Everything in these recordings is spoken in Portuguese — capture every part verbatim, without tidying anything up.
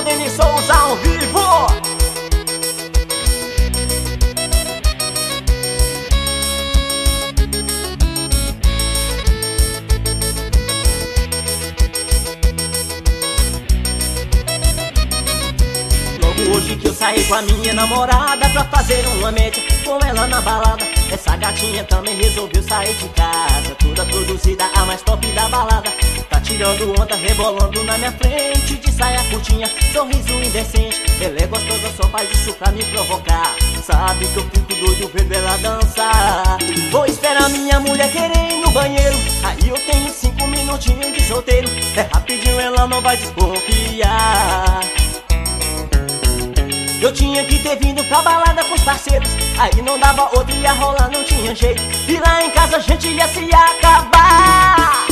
Valdemir Souza ao vivo. Hoje que eu saí com a minha namorada pra fazer uma média com ela na balada, essa gatinha também resolveu sair de casa, toda produzida, a mais top da balada. Tá tirando onda, rebolando na minha frente, de saia curtinha, sorriso indecente. Ela é gostosa, só faz isso pra me provocar. Sabe que eu fico doido vendo ela dançar. Vou esperar minha mulher querer ir no banheiro, aí eu tenho cinco minutinhos de solteiro. É rapidinho, ela não vai desconfiar. Eu tinha que ter vindo pra balada com os parceiros, aí não dava outra, ia rolar, não tinha jeito. E lá em casa a gente ia se acabar.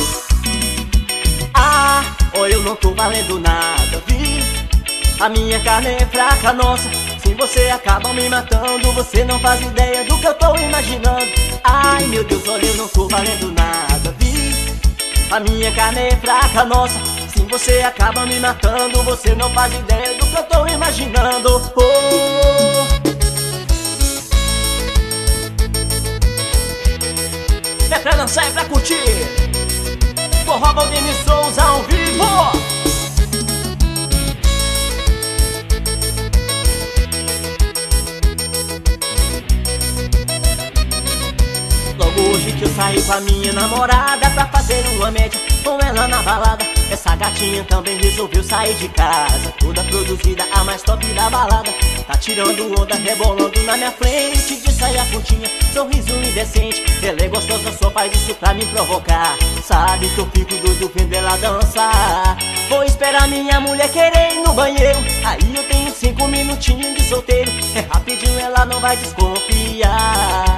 Ah, oh, eu não tô valendo nada, vi? A minha carne é fraca, nossa. Se você acaba me matando, você não faz ideia do que eu tô imaginando. Ai meu Deus, olha, eu não tô valendo nada, vi? A minha carne é fraca, nossa. Se você acaba me matando, você não faz ideia do que eu tô imaginando. Oh. É pra dançar, é pra curtir. Forró Valdemir Souza ao vivo. Logo hoje que eu saí com a minha namorada pra fazer uma média com ela na balada, essa gatinha também resolveu sair de casa, toda produzida, a mais top da balada. Tá tirando onda, rebolando na minha frente, de saia curtinha, sorriso indecente. Ela é gostosa, só faz isso pra me provocar. Sabe que eu fico doido vendo ela dançar. Vou esperar minha mulher querer ir no banheiro, aí eu tenho cinco minutinhos de solteiro. É rapidinho, ela não vai desconfiar.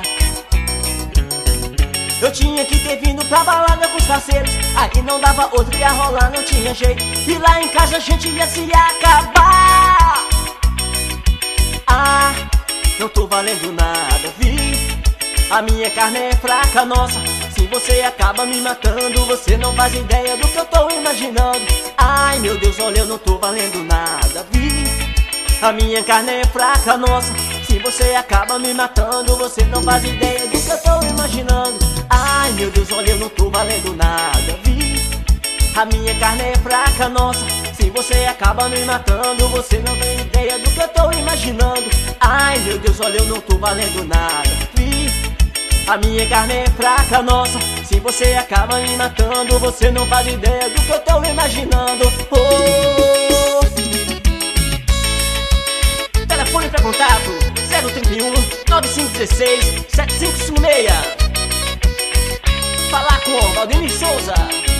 Eu tinha que ter vindo pra balada com os parceiros, aí não dava outra, ia rolar, não tinha jeito. E lá em casa a gente ia se acabar. Ah, não tô valendo nada, vi? A minha carne é fraca, nossa. Se você acaba me matando, você não faz ideia do que eu tô imaginando. Ai meu Deus, olha, eu não tô valendo nada, vi? A minha carne é fraca, nossa. Se você acaba me matando, você não faz ideia do que eu tô imaginando. Ai meu Deus, olha, eu não tô valendo nada, vi? A minha carne é fraca, nossa. Se você acaba me matando, você não tem ideia do que eu tô imaginando. Ai meu Deus, olha, eu não tô valendo nada, vi? A minha carne é fraca, nossa. Se você acaba me matando, você não faz ideia do que eu tô imaginando. Oh. Telefone pra contato zero trinta e um, nove cinco um seis, sete cinco cinco seis. Falar com Valdemir Souza.